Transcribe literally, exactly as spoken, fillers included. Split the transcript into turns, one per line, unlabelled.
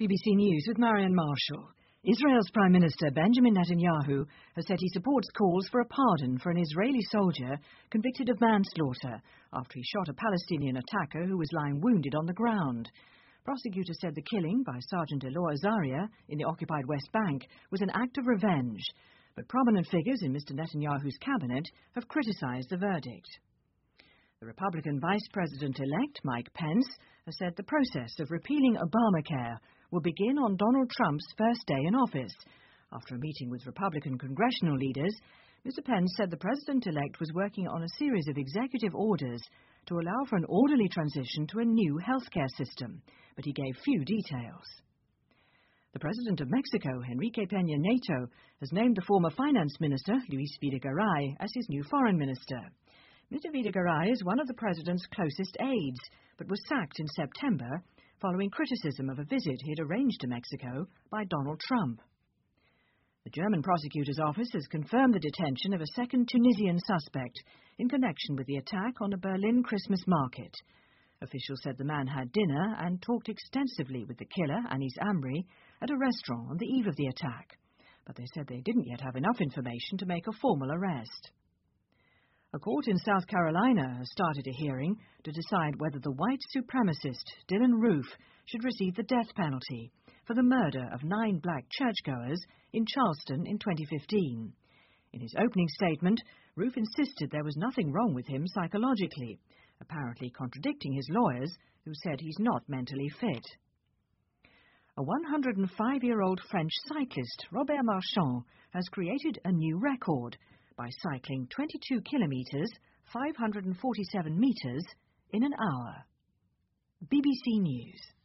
B B C News with Marian Marshall. Israel's Prime Minister Benjamin Netanyahu has said he supports calls for a pardon for an Israeli soldier convicted of manslaughter after he shot a Palestinian attacker who was lying wounded on the ground. Prosecutors said the killing by Sergeant Elor Azaria in the occupied West Bank was an act of revenge, but prominent figures in Mister Netanyahu's cabinet have criticised the verdict. The Republican Vice President-elect Mike Pence has said the process of repealing Obamacare will begin on Donald Trump's first day in office. After a meeting with Republican congressional leaders, Mister Pence said the president-elect was working on a series of executive orders to allow for an orderly transition to a new healthcare system, but he gave few details. The president of Mexico, Enrique Peña Nieto, has named the former finance minister, Luis Videgaray, as his new foreign minister. Mister Videgaray is one of the president's closest aides, but was sacked in September following criticism of a visit he had arranged to Mexico by Donald Trump. The German prosecutor's office has confirmed the detention of a second Tunisian suspect in connection with the attack on a Berlin Christmas market. Officials said the man had dinner and talked extensively with the killer, Anis Amri, at a restaurant on the eve of the attack, but they said they didn't yet have enough information to make a formal arrest. A court in South Carolina has started a hearing to decide whether the white supremacist Dylann Roof should receive the death penalty for the murder of nine black churchgoers in Charleston in twenty fifteen. In his opening statement, Roof insisted there was nothing wrong with him psychologically, apparently contradicting his lawyers, who said he's not mentally fit. A one hundred five-year-old French cyclist, Robert Marchand, has created a new record by cycling twenty-two kilometres, five hundred forty-seven metres, in an hour. B B C News.